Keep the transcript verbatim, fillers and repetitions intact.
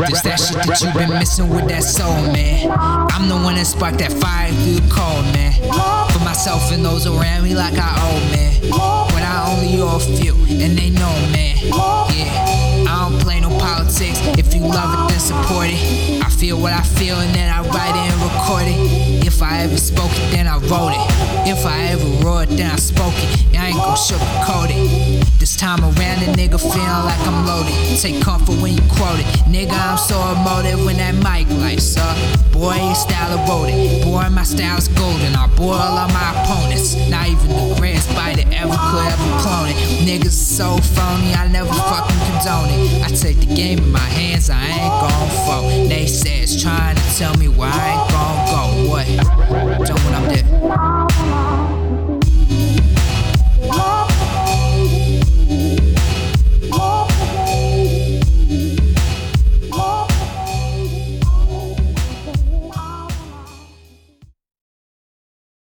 It's that shit that you been missing with that soul, man. I'm the one that sparked that fire through the cold, man. For myself and those around me like I owe, man. But I only owe a few, and they know, man. Yeah, I don't play no politics. If you love it, then support it. I feel what I feel, and then I write it and record it. If I ever spoke it, then I wrote it. If I ever wrote it, then I spoke it. I ain't gon' sugarcoat it. This time around, a nigga feeling like I'm loaded. Take comfort when you quote it. Nigga, I'm so emotive when that mic lights up. Boy, your style eroded. Boy, my style's golden. I boil all my opponents. Not even the greatest biter ever could ever clone it. Niggas so phony, I never fucking condone it. I take the game in my hands, I ain't gon' fold. Naysayers trying to tell me where I ain't gon' go. What? Don't